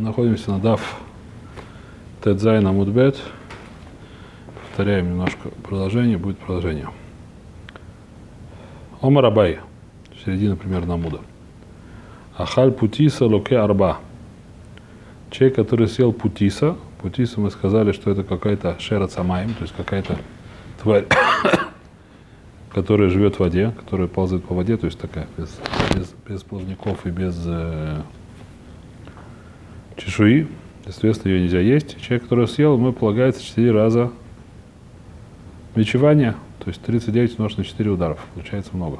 находимся на Даф Тедзайн Амуд Бет. Повторяем немножко продолжение, будет продолжение. Омар Абай, середина примерно Амуда. Ахаль путиса локе арба. Человек, который съел путиса. Путиса мы сказали, что это какая-то шерат самаим, то есть какая-то тварь, которая живет в воде, которая ползает по воде, то есть такая без плавников и без чешуи. Соответственно, ее нельзя есть. Человек, который съел, ему полагается 4 раза бичевание, то есть 39 умножить на 4 ударов. Получается много.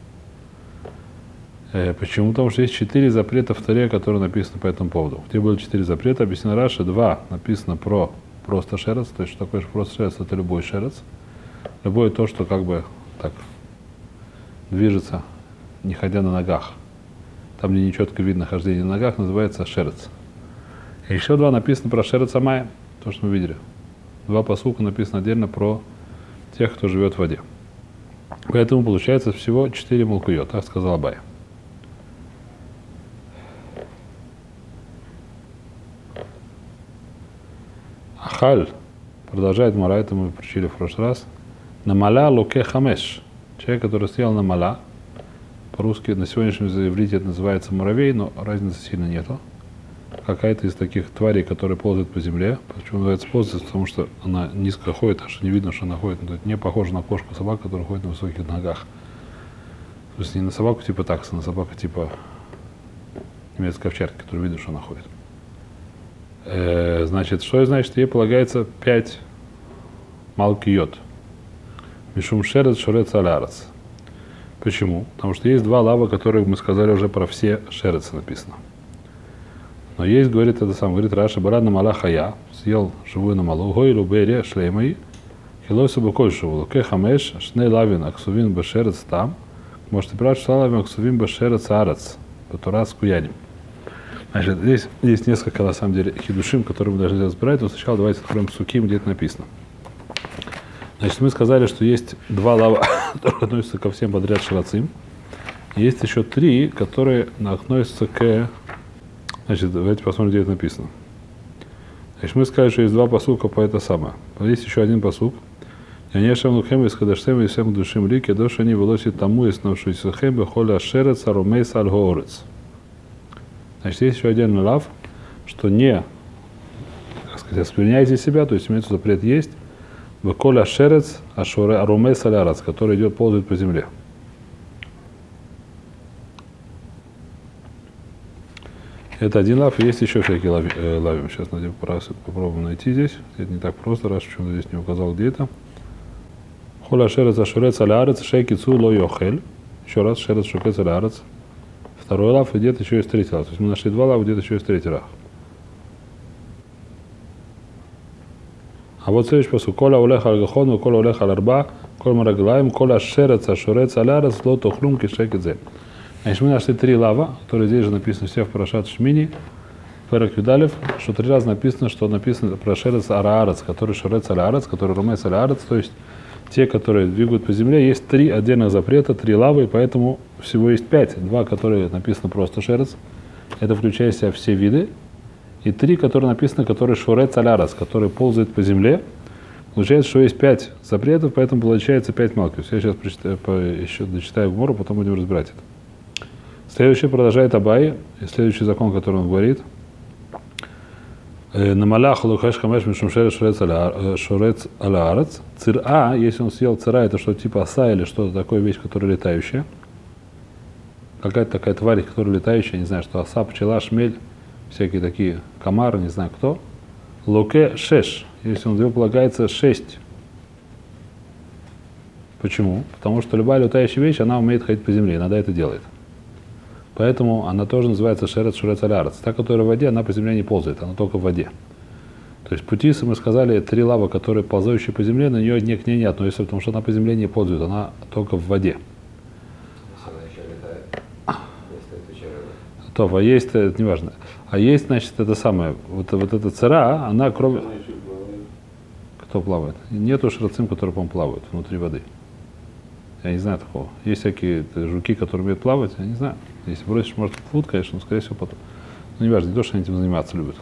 Почему? Потому что есть 4 запрета в Торе, которые написаны по этому поводу. Где было 4 запрета? Объяснено Раши. 2 написано про просто шерец. То есть, что такое просто шерец? Это любой шерец. Любое то, что как бы так движется, не ходя на ногах. Там, где нечетко видно хождение на ногах, называется шерец. И еще 2 написано про шерец амай, то, что мы видели. 2 пасука написано отдельно про тех, кто живет в воде. Поэтому получается всего 4 мулкуйот, так сказал Абай. Ахаль, продолжает Мара, это мы прочили в прошлый раз. Намаля луке хамеш. Человек, который съел намаля, по-русски на сегодняшнем иврите это называется муравей, но разницы сильно нету. Какая-то из таких тварей, которые ползают по земле. Почему называется ползать? Потому что она низко ходит, аж не видно, что она ходит. Но это не похоже на кошку, собаку, которая ходит на высоких ногах. То есть не на собаку типа такса, на собаку типа немецкой овчарки, которая видно, что она ходит. Значит, что значит? Ей полагается 5 малкиот. Мишум шерец, шорец, алярец. Почему? Потому что есть 2 лава, которые мы сказали уже про все шерецы написано. Но есть, говорит это сам, говорит Раша, барад на мала хая, съел живую на малу, гой лубере шлеймай, хилойсу бакойшу, луке хамеш, шней лавин, аксувин башерец там, можете брать, что лавин, аксувин башерец арец, патурас куяним. Значит, здесь есть несколько, на самом деле, хидушим, которые мы должны разбирать, но сначала давайте откроем суким, где это написано. Значит, мы сказали, что есть 2 лава, которые относятся ко всем подряд шарацим. Есть еще 3, которые относятся к... Значит, давайте посмотрим, где это написано. Значит, мы сказали, что есть 2 пасука по это самое. Есть еще один пасук. Значит, есть еще один лав, что не, как сказать, оскверняйте себя, то есть имеется запрет есть, коля шерец, арумей салярец, который идет, ползает по земле. Это один лав, есть еще всякие лавим. Сейчас попробуем найти здесь. Это не так просто, раз почему-то здесь не указал, где это. Холя шерец, ашурец, алярец, шейкицу, ло йохель. Еще раз, шерец, шукец, алярец. Второй лав, и где-то еще есть 3 лав. То есть мы нашли 2 лава, где-то еще есть 3 лав. А вот следующий посуд. Коля улеха аль-гахону, коля улеха аль-арба, коля мараглаем, коля шерец, ашурец, алярец, ло тохлум, кишекидзе. Значит, мы нашли 3 лава, которые здесь же написаны все в Парашат Шмини, Перек Юдалев, что 3 раза написано, что написано про шерец араарец, который шерец алярец, который румес алярец, то есть те, которые двигают по земле. Есть 3 отдельных запрета, 3 лавы, и поэтому всего есть 5. 2, которые написано просто шерец, это включая в себя все виды, и 3, которые написаны, которые шерец алярец, который ползает по земле. Получается, что есть 5 запретов, поэтому получается 5 малкиус. Я сейчас еще дочитаю Гмору, потом будем разбирать это. Следующий продолжает Абай, и следующий закон, который он говорит. Намалях лухаш хамеш мишум шорец алаарец. Цира, если он съел цира, это что типа оса или что-то такое, вещь, которая летающая. Какая-то такая тварь, которая летающая, не знаю, что оса, пчела, шмель, всякие такие комары, не знаю кто. Луке шеш, если он его полагается 6. Почему? Потому что любая летающая вещь, она умеет ходить по земле, иногда это делает. Поэтому она тоже называется шерец, шурец, алярец. Та, которая в воде, она по земле не ползает, она только в воде. То есть путисы, мы сказали, 3 лава, которые ползающие по земле, на нее к ней не относятся, потому что она по земле не ползает, она только в воде. То, а есть, это не важно. А есть, значит, это самое, вот эта цара, она кроме... Кто плавает? Нету шрацим, которые, по-моему, плавают внутри воды. Я не знаю такого. Есть всякие жуки, которые умеют плавать, я не знаю. Если бросишь, может, флут, конечно, но, скорее всего, потом. Ну, не важно, не то, что они этим заниматься любят.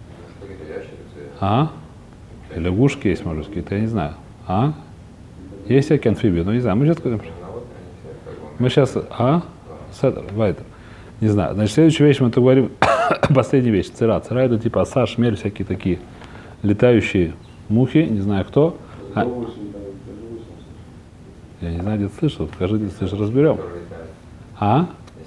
А? И лягушки есть, может, какие-то, я не знаю. А? Есть всякие амфибии, но не знаю. Мы сейчас... А? Седер, вайтер. Не знаю. Значит, следующая вещь, мы тут говорим, последняя вещь, цира. Цира это типа оса, шмель, всякие такие летающие мухи, не знаю кто. А... Я не знаю, где ты слышал. Скажи, где ты слышишь, разберем. А?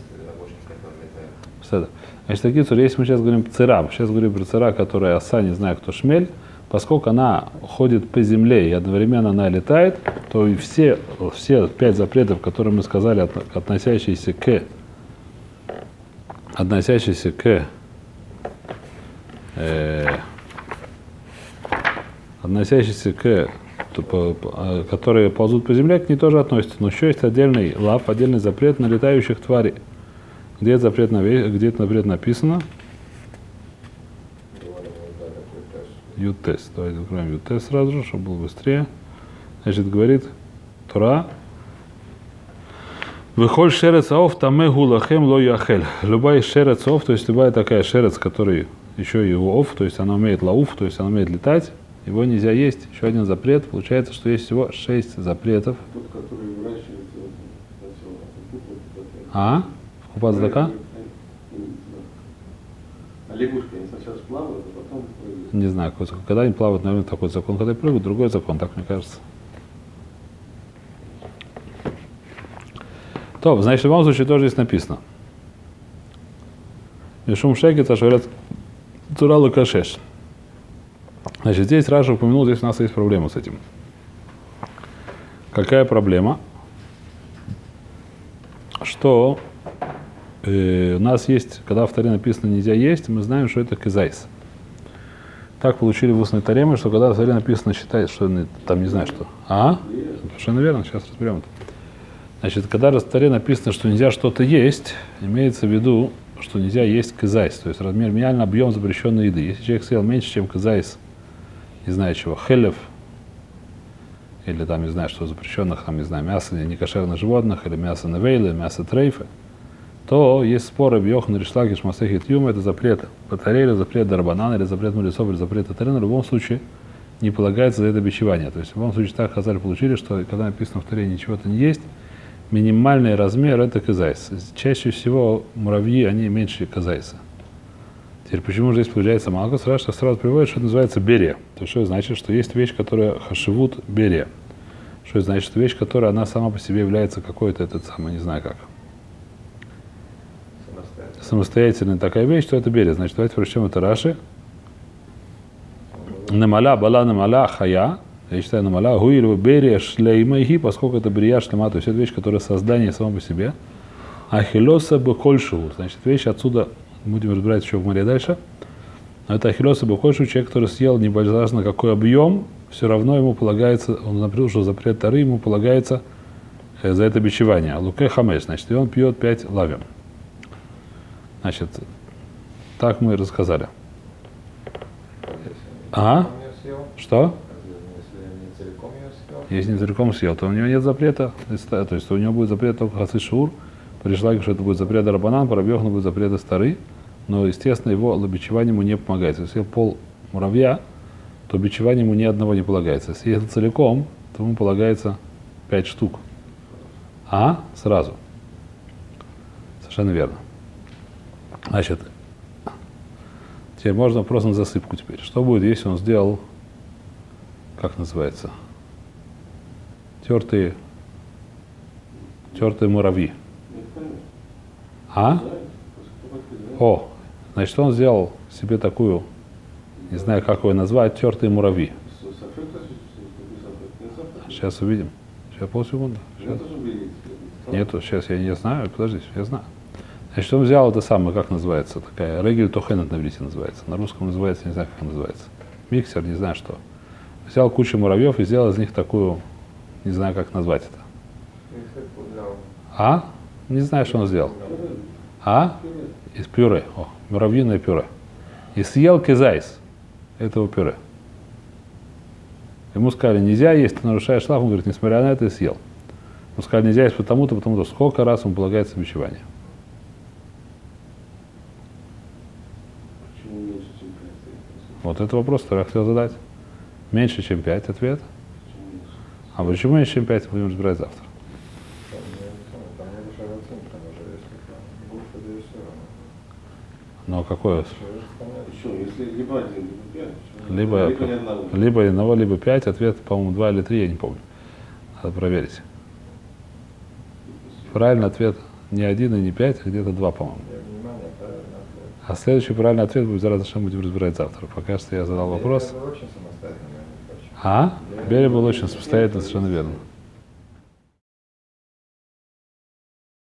Седер. Значит, такие цури, если мы сейчас говорим цира, сейчас говорим про цира, которая оса, не знаю кто, шмель, поскольку она ходит по земле и одновременно она летает, то и все 5 запретов, которые мы сказали, относящиеся к которые ползут по земле, к ней тоже относятся. Но еще есть отдельный лав, отдельный запрет на летающих тварей. Где это запрет, где это запрет написано? Ютес. Давайте откроем Ютес сразу же, чтобы было быстрее. Значит, говорит Тора. Выхоль шерец аов таме гулахем ло яхель. Любая шерец аов, то есть любая такая шерец, который еще и ов, то есть она умеет лауф, то есть она умеет летать, его нельзя есть. Еще один запрет. Получается, что есть всего 6 запретов. Тот, который выращивается А? В Купат-Здака? А лягушки, они сначала плавают, а потом прыгают. Не знаю, когда они плавают, наверное, такой закон. Когда прыгают, другой закон, так мне кажется. То, значит, в любом случае тоже здесь написано. Мишум шекет, ашварят туралу кашеш. Значит, здесь Раша упомянул, здесь у нас есть проблема с этим. Какая проблема? Что у нас есть, когда в Торе написано «нельзя есть», мы знаем, что это кизайс. Так получили в устной Торе, что когда в Торе написано «считать», что там не знаю что. А? Совершенно верно, сейчас разберем это. Значит, когда в Торе написано, что нельзя что-то есть, имеется в виду, что нельзя есть кизайс, то есть размер, минимальный объем запрещенной еды. Если человек съел меньше, чем кизайс, не знаю чего, хелев, или там, не знаю, что запрещенных, там, не знаю, мясо некошерных животных, или мясо невейлы, мясо трейфа, то есть споры в Йохан Ришлакиш Масехит Юма, это запрет Батарея, запрет Дарбанана, или запрет Мулисов, или запрет Татарина, в любом случае не полагается за это бичевание. То есть в любом случае так Хазаль получили, что когда написано в Торе ничего-то не есть, минимальный размер это кизайс. Чаще всего муравьи, они меньше кизайса. Теперь почему же здесь получается малка? Сразу приводит, что это называется берия. То есть что это значит, что есть вещь, которая хашивут берия. Что это значит, что вещь, которая она сама по себе является какой-то этот самый, не знаю как. Самостоятельная такая вещь, что это берия. Значит, давайте прочтем это Раши. Намаля, бала, намаля, хая. Я считаю, намаля, гуилю, берия, шлеймайхи, поскольку это берия, шлема, то есть это вещь, которая создание само по себе. Ахилоса бекольшеву. Значит, вещь отсюда, будем разбирать еще в море дальше. Но это ахилоса бекольшеву, человек, который съел неважно какой объем, все равно ему полагается, он нарушил запрет Торы, ему полагается за это бичевание. Луке хамеш, значит, и он пьет 5 лавим. Значит, так мы и рассказали. Ага. Что? Если не целиком съел, то у него нет запрета. То есть у него будет запрет только хасы шур. Пришла, что это будет запрет Рабанан, по Рабьёхану будет запрет Стары. Но, естественно, его бичевание ему не помогает. Если съел пол муравья, то бичевание ему ни одного не полагается. Если это целиком, то ему полагается 5 штук. А? Сразу. Совершенно верно. Значит, теперь можно просто на засыпку теперь. Что будет, если он сделал, как называется, тертые муравьи? А? О, значит, он сделал себе такую, не знаю, как его назвать, тертые муравьи. Сейчас увидим. Сейчас, полсекунды. Сейчас. Нету, сейчас я не знаю, подождите, я знаю. Значит, он взял это самое, как называется, такая, регель тохенет на иврите называется. На русском называется, не знаю, как называется. Миксер, не знаю что. Взял кучу муравьев и сделал из них такую, не знаю, как назвать это. А? Не знаю, что он сделал. А? Из пюре. О, муравьиное пюре. И съел кизайс этого пюре. Ему сказали, нельзя есть, ты нарушаешь лав. Он говорит, несмотря на это, и съел. Ему сказали, нельзя есть потому-то, потому-то. Сколько раз ему полагается бичевание? Вот это вопрос, который я хотел задать. Меньше, чем 5 ответ. А почему меньше, чем 5, будем разбирать завтра. Там не решает оценка, там уже есть такая. Буква да и все. Но какое? Еще, если либо 1, либо 5. Либо ни одного. либо 1, либо 5. Ответ, по-моему, 2 или 3, я не помню. Надо проверить. Правильный ответ не 1 и не 5, а где-то 2, по-моему. Внимание, правильный ответ. А следующий правильный ответ будет зараза, что мы будем разбирать завтра. Пока что я задал вопрос. Я был очень самостоятельно, я не хочу. А? Берия был очень самостоятельно, совершенно верно.